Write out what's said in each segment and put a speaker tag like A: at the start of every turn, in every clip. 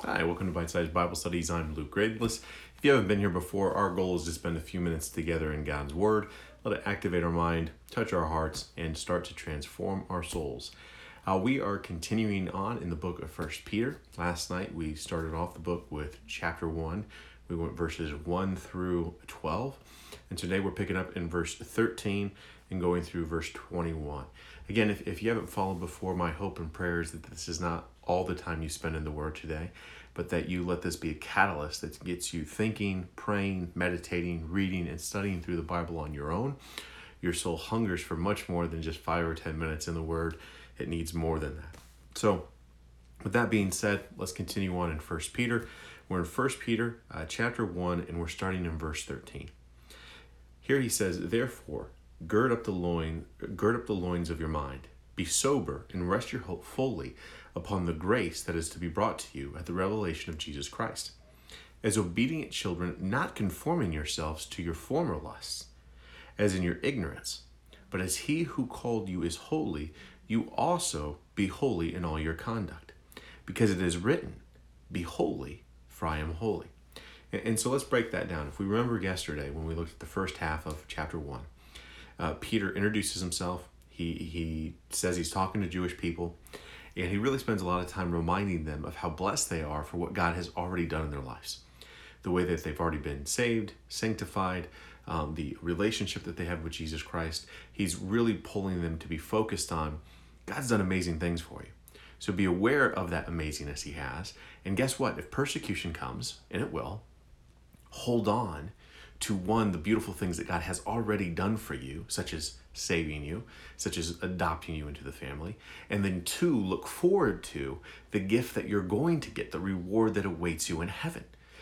A: Hi, welcome to Bite Size Bible Studies. I'm Luke Gradeless. If you haven't been here before, our goal is to spend a few minutes together in God's Word, let it activate our mind, touch our hearts, and start to transform our souls. We are continuing on in the book of 1 Peter. Last night we started off the book with chapter 1. We went verses 1 through 12. And today we're picking up in verse 13 and going through verse 21. Again, if you haven't followed before, my hope and prayer is that this is not all the time you spend in the Word today, but that you let this be a catalyst that gets you thinking, praying, meditating, reading, and studying through the Bible on your own. Your soul hungers for much more than just 5 or 10 minutes in the Word. It needs more than that. So, with that being said, let's continue on in 1 Peter. We're in 1 Peter chapter 1, and we're starting in verse 13. Here he says, "Therefore, gird up the loins of your mind. Be sober and rest your hope fully upon the grace that is to be brought to you at the revelation of Jesus Christ. As obedient children, not conforming yourselves to your former lusts, as in your ignorance, but as he who called you is holy, you also be holy in all your conduct. Because it is written, be holy, for I am holy." And so let's break that down. If we remember yesterday when we looked at the first half of chapter 1, Peter introduces himself. He says he's talking to Jewish people, and he really spends a lot of time reminding them of how blessed they are for what God has already done in their lives. The way that they've already been saved, sanctified, the relationship that they have with Jesus Christ. He's really pulling them to be focused on God's done amazing things for you. So be aware of that amazingness he has. And guess what? If persecution comes, and it will, hold on to one, the beautiful things that God has already done for you, such as saving you, such as adopting you into the family. And then two, look forward to the gift that you're going to get, the reward that awaits you in heaven.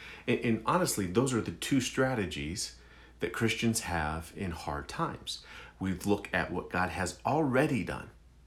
A: And honestly, those are the two strategies that Christians have in hard times. We look at what God has already done,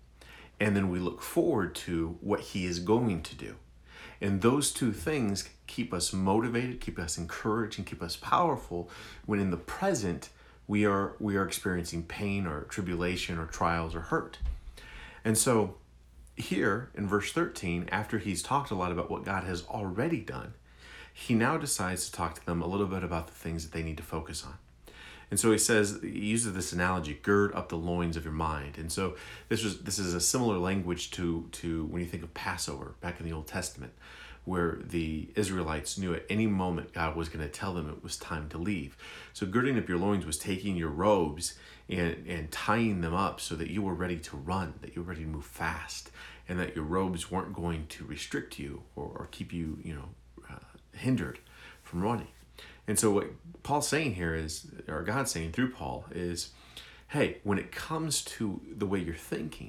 A: and then we look forward to what he is going to do. And those two things keep us motivated, keep us encouraged, and keep us powerful when in the present we are experiencing pain or tribulation or trials or hurt. And so here in verse 13, after he's talked a lot about what God has already done, he now decides to talk to them a little bit about the things that they need to focus on. And so he uses this analogy, gird up the loins of your mind. And so this is a similar language to when you think of Passover back in the Old Testament, where the Israelites knew at any moment God was going to tell them it was time to leave. So girding up your loins was taking your robes and tying them up so that you were ready to run, that you were ready to move fast, and that your robes weren't going to restrict you or keep you, hindered from running. And so what Paul's saying here is, or God's saying through Paul is, hey, when it comes to the way you're thinking,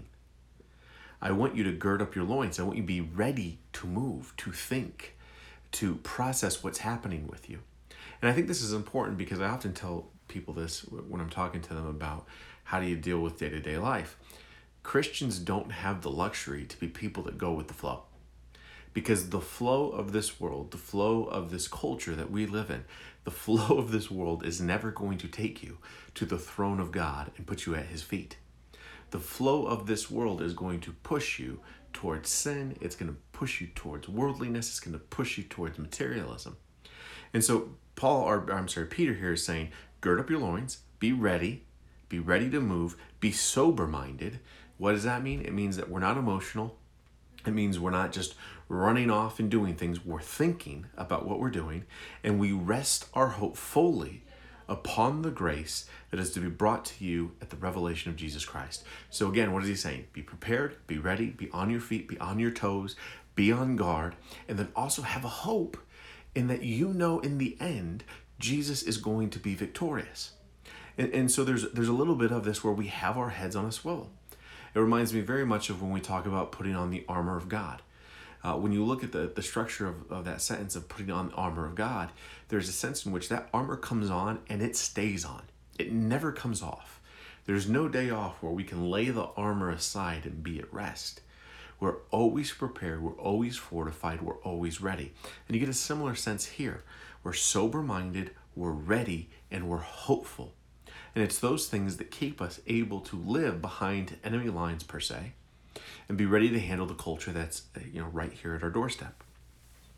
A: I want you to gird up your loins. I want you to be ready to move, to think, to process what's happening with you. And I think this is important because I often tell people this when I'm talking to them about how do you deal with day-to-day life. Christians don't have the luxury to be people that go with the flow. Because the flow of this world, the flow of this culture that we live in, the flow of this world is never going to take you to the throne of God and put you at his feet. The flow of this world is going to push you towards sin. It's going to push you towards worldliness. It's going to push you towards materialism. And so Peter here is saying, gird up your loins, be ready to move, be sober-minded. What does that mean? It means that we're not emotional. It means we're not just running off and doing things. We're thinking about what we're doing, and we rest our hope fully upon the grace that is to be brought to you at the revelation of Jesus Christ. So again, what is he saying? Be prepared, be ready, be on your feet, be on your toes, be on guard, and then also have a hope in that in the end, Jesus is going to be victorious. And so there's a little bit of this where we have our heads on a swivel. It reminds me very much of when we talk about putting on the armor of God. When you look at the structure of that sentence of putting on the armor of God, there's a sense in which that armor comes on and it stays on. It never comes off. There's no day off where we can lay the armor aside and be at rest. We're always prepared. We're always fortified. We're always ready. And you get a similar sense here. We're sober-minded, we're ready, and we're hopeful. And it's those things that keep us able to live behind enemy lines per se, and be ready to handle the culture that's right here at our doorstep.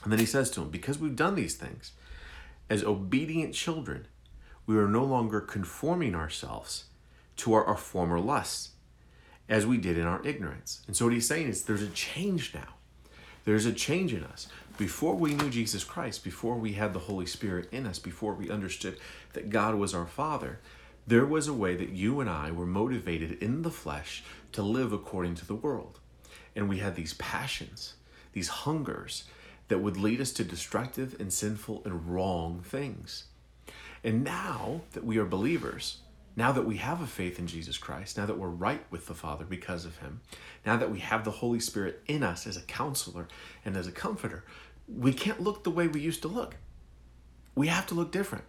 A: And then he says to him, because we've done these things, as obedient children, we are no longer conforming ourselves to our former lusts, as we did in our ignorance. And so what he's saying is there's a change now. There's a change in us. Before we knew Jesus Christ, before we had the Holy Spirit in us, before we understood that God was our Father, there was a way that you and I were motivated in the flesh to live according to the world. And we had these passions, these hungers that would lead us to destructive and sinful and wrong things. And now that we are believers, now that we have a faith in Jesus Christ, now that we're right with the Father because of him, now that we have the Holy Spirit in us as a counselor and as a comforter, we can't look the way we used to look. We have to look different.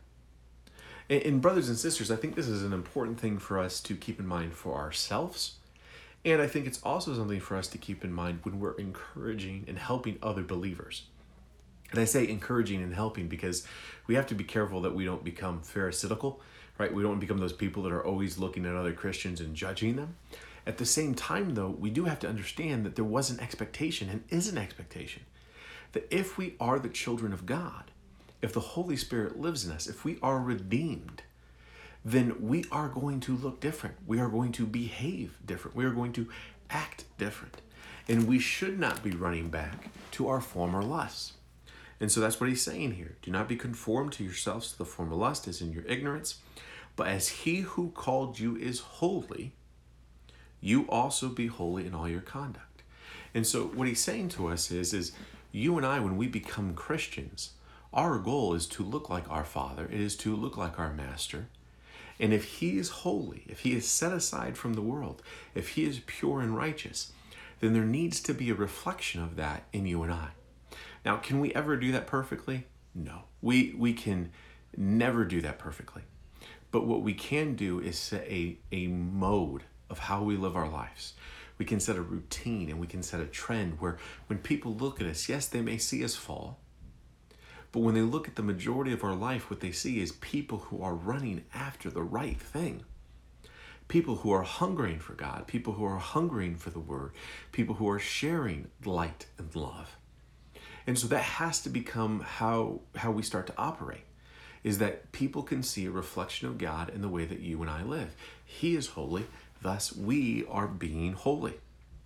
A: And brothers and sisters, I think this is an important thing for us to keep in mind for ourselves. And I think it's also something for us to keep in mind when we're encouraging and helping other believers. And I say encouraging and helping because we have to be careful that we don't become pharisaical, right? We don't become those people that are always looking at other Christians and judging them. At the same time, though, we do have to understand that there was an expectation and is an expectation that if we are the children of God, if the Holy Spirit lives in us, if we are redeemed, then we are going to look different. We are going to behave different. We are going to act different. And we should not be running back to our former lusts. And so that's what he's saying here. Do not be conformed to yourselves to the former lust as in your ignorance, but as he who called you is holy, you also be holy in all your conduct. And so what he's saying to us is you and I, when we become Christians, our goal is to look like our Father. It is to look like our Master. And if he is holy, if he is set aside from the world, if he is pure and righteous, then there needs to be a reflection of that in you and I. Now, can we ever do that perfectly? No. We can never do that perfectly. But what we can do is set a mode of how we live our lives. We can set a routine and we can set a trend where when people look at us, yes, they may see us fall, but when they look at the majority of our life, what they see is people who are running after the right thing. People who are hungering for God, people who are hungering for the Word, people who are sharing light and love. And so that has to become how we start to operate, is that people can see a reflection of God in the way that you and I live. He is holy, thus we are being holy.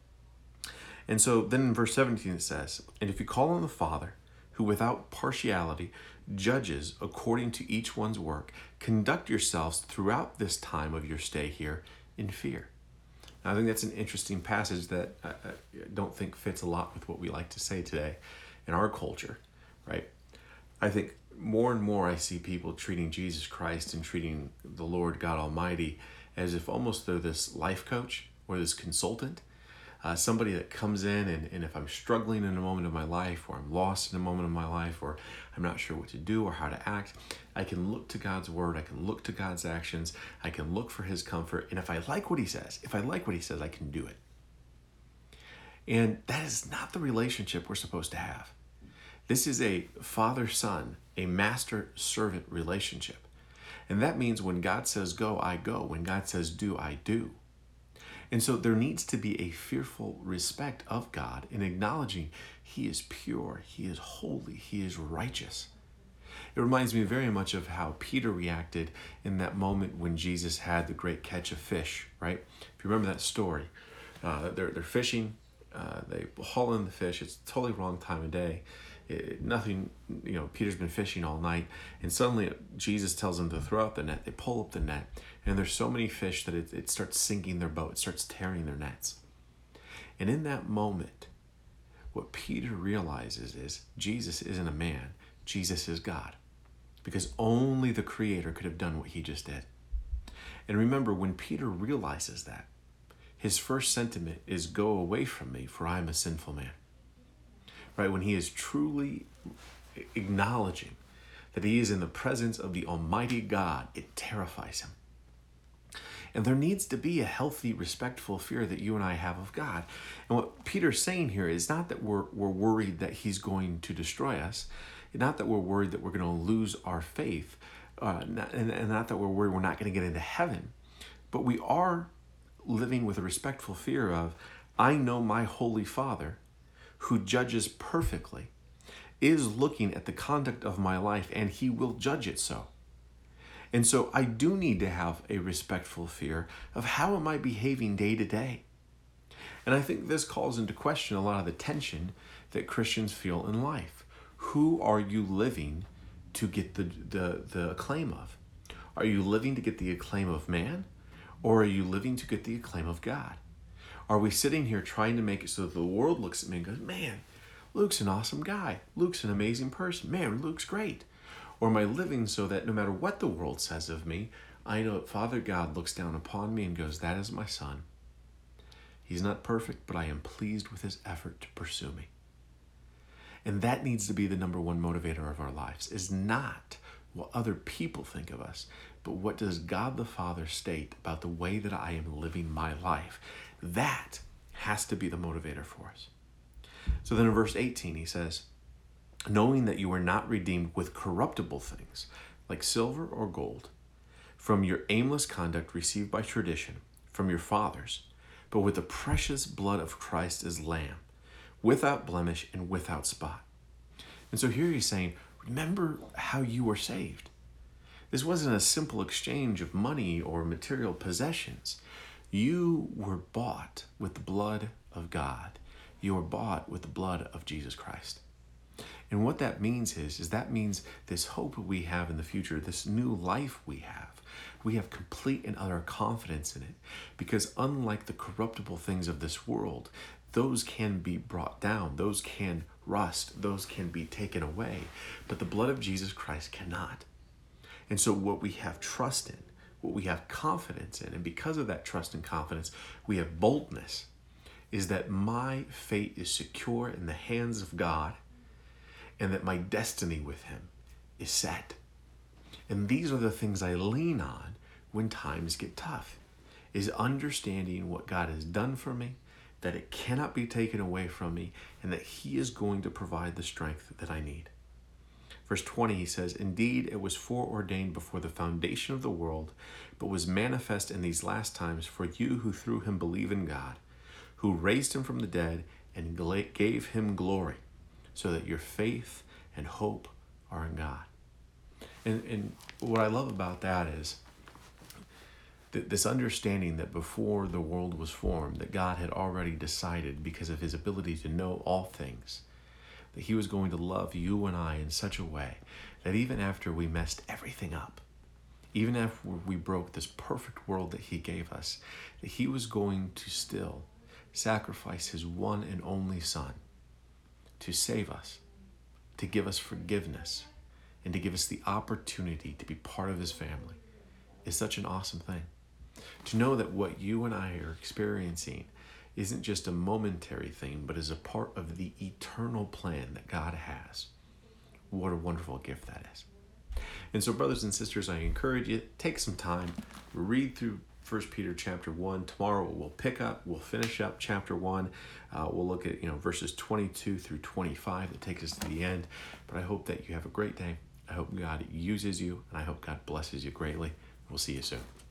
A: And so then in verse 17 it says, and if you call on the Father, who without partiality judges according to each one's work, conduct yourselves throughout this time of your stay here in fear. Now, I think that's an interesting passage that I don't think fits a lot with what we like to say today in our culture, right? I think more and more I see people treating Jesus Christ and treating the Lord God Almighty as if almost they're this life coach or this consultant, somebody that comes in and if I'm struggling in a moment of my life, or I'm lost in a moment of my life, or I'm not sure what to do or how to act, I can look to God's word, I can look to God's actions, I can look for his comfort, and if I like what he says, I can do it. And that is not the relationship we're supposed to have. This is a father-son, a master-servant relationship. And that means when God says go, I go. When God says do, I do. And so there needs to be a fearful respect of God in acknowledging he is pure, he is holy, he is righteous. It reminds me very much of how Peter reacted in that moment when Jesus had the great catch of fish, right? If you remember that story, they're fishing, they haul in the fish, it's a totally wrong time of day. Peter's been fishing all night, and suddenly Jesus tells them to throw out the net. They pull up the net, and there's so many fish that it starts sinking their boat, it starts tearing their nets. And in that moment, what Peter realizes is Jesus isn't a man, Jesus is God, because only the Creator could have done what he just did. And remember, when Peter realizes that, his first sentiment is, go away from me, for I am a sinful man. Right? When he is truly acknowledging that he is in the presence of the Almighty God, it terrifies him. And there needs to be a healthy, respectful fear that you and I have of God. And what Peter's saying here is not that we're worried that he's going to destroy us, not that we're worried that we're going to lose our faith, and not that we're worried we're not going to get into heaven, but we are living with a respectful fear of, I know my Holy Father who judges perfectly, is looking at the conduct of my life, and he will judge it so. And so I do need to have a respectful fear of how am I behaving day to day. And I think this calls into question a lot of the tension that Christians feel in life. Who are you living to get the acclaim of? Are you living to get the acclaim of man? Or are you living to get the acclaim of God? Are we sitting here trying to make it so that the world looks at me and goes, man, Luke's an awesome guy. Luke's an amazing person. Man, Luke's great. Or am I living so that no matter what the world says of me, I know that Father God looks down upon me and goes, that is my son. He's not perfect, but I am pleased with his effort to pursue me. And that needs to be the number one motivator of our lives, is not what other people think of us, but what does God the Father state about the way that I am living my life. That has to be the motivator for us. So then in verse 18, he says, knowing that you are not redeemed with corruptible things, like silver or gold, from your aimless conduct received by tradition, from your fathers, but with the precious blood of Christ as Lamb, without blemish and without spot. And so here he's saying, remember how you were saved. This wasn't a simple exchange of money or material possessions. You were bought with the blood of God. You were bought with the blood of Jesus Christ. And what that means is that means this hope we have in the future, this new life we have complete and utter confidence in it. Because unlike the corruptible things of this world, those can be brought down, those can rust, those can be taken away. But the blood of Jesus Christ cannot. And so what we have trust in, what we have confidence in, and because of that trust and confidence, we have boldness, is that my fate is secure in the hands of God, and that my destiny with him is set. And these are the things I lean on when times get tough, is understanding what God has done for me, that it cannot be taken away from me, and that he is going to provide the strength that I need. Verse 20, he says, indeed, it was foreordained before the foundation of the world, but was manifest in these last times for you who through him believe in God, who raised him from the dead and gave him glory, so that your faith and hope are in God. And what I love about that is this understanding that before the world was formed, that God had already decided, because of his ability to know all things, that he was going to love you and I in such a way that even after we messed everything up, even after we broke this perfect world that he gave us, that he was going to still sacrifice his one and only son to save us, to give us forgiveness, and to give us the opportunity to be part of his family is such an awesome thing. To know that what you and I are experiencing isn't just a momentary thing, but is a part of the eternal plan that God has. What a wonderful gift that is. And so, brothers and sisters, I encourage you, take some time, read through 1 Peter chapter 1. Tomorrow we'll finish up chapter 1. We'll look at verses 22 through 25 that takes us to the end. But I hope that you have a great day. I hope God uses you, and I hope God blesses you greatly. We'll see you soon.